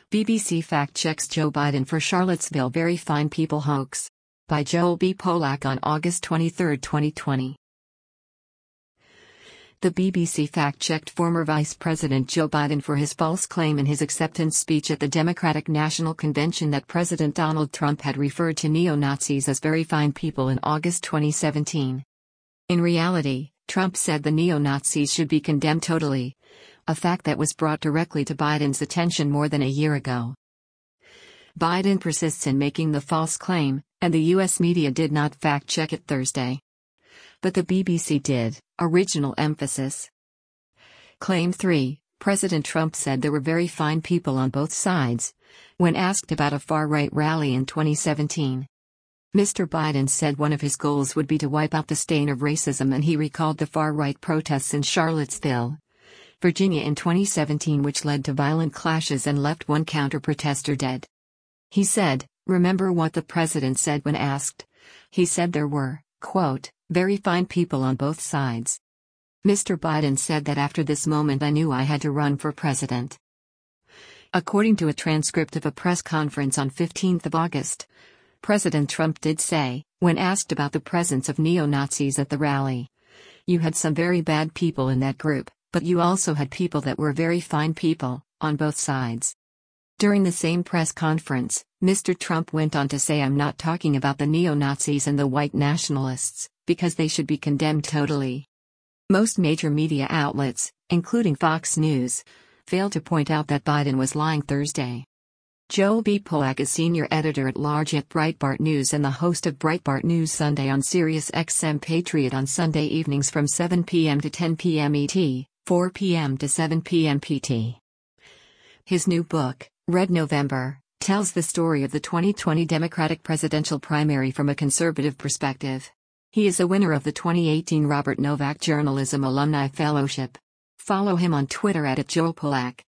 BBC fact-checks Joe Biden for Charlottesville Very Fine People hoax. By Joel B. Polak on August 23, 2020. The BBC fact-checked former Vice President Joe Biden for his false claim in his acceptance speech at the Democratic National Convention that President Donald Trump had referred to neo-Nazis as very fine people in August 2017. In reality, Trump said the neo-Nazis should be condemned totally, a fact that was brought directly to Biden's attention more than a year ago. Biden persists in making the false claim, and the U.S. media did not fact-check it Thursday. But the BBC did. Original emphasis. Claim 3. President Trump said there were very fine people on both sides, when asked about a far-right rally in 2017. Mr. Biden said one of his goals would be to wipe out the stain of racism, and he recalled the far-right protests in Charlottesville, Virginia in 2017, which led to violent clashes and left one counter-protester dead. He said, "Remember what the president said when asked? He said there were, quote, very fine people on both sides." Mr. Biden said that after this moment I knew I had to run for president. According to a transcript of a press conference on 15 August, President Trump did say, when asked about the presence of neo-Nazis at the rally, "You had some very bad people in that group, but you also had people that were very fine people, on both sides." During the same press conference, Mr. Trump went on to say, "I'm not talking about the neo-Nazis and the white nationalists, because they should be condemned totally." Most major media outlets, including Fox News, failed to point out that Biden was lying Thursday. Joel B. Polak is senior editor-at-large at Breitbart News and the host of Breitbart News Sunday on Sirius XM Patriot on Sunday evenings from 7 p.m. to 10 p.m. ET, 4 p.m. to 7 p.m. PT. His new book, Red November, tells the story of the 2020 Democratic presidential primary from a conservative perspective. He is a winner of the 2018 Robert Novak Journalism Alumni Fellowship. Follow him on Twitter @JoelPolak.